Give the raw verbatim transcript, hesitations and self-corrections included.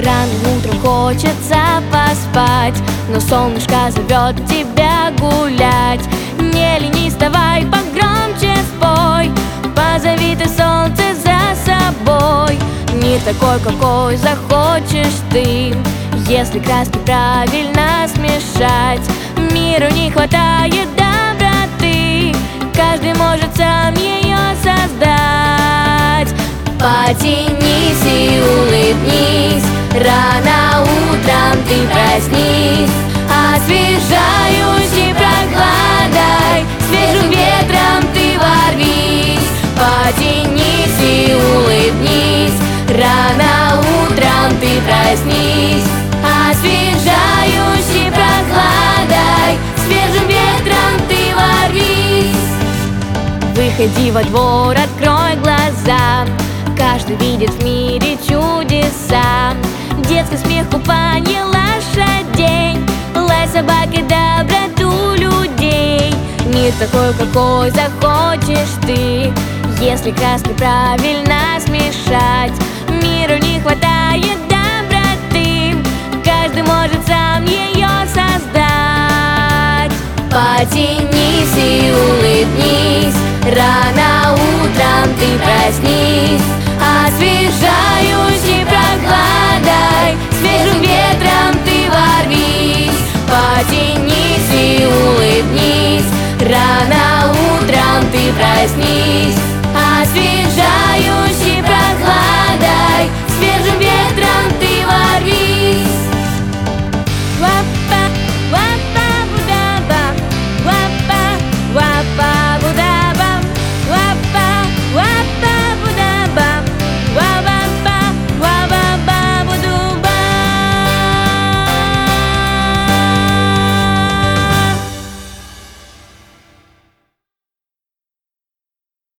Рано утром хочется поспать, но солнышко зовет тебя гулять. Не ленись, вставай, погромче спой, позови ты солнце за собой. Мир такой, какой захочешь ты, если краски правильно смешать. Миру не хватает доброты, каждый может сам ее создать. Потянись и улыбнись, рано утром ты проснись, освежающей прохладой, свежим ветром ты ворвись. Потянись и улыбнись, рано утром ты проснись, освежающей прохладой, свежим ветром ты ворвись. Выходи во двор, открой глаза, каждый видит в мире чудеса. Детский смех, купанье лошадей, лай собак и доброту людей. Мир такой, какой захочешь ты, если краски правильно смешать. Миру не хватает доброты, каждый может сам ее создать. Потянись и улыбнись, рано утром ты проснись, освежающей прохладой, свежим ветром ты ворвись. Потянись и улыбнись, рано утром ты проснись,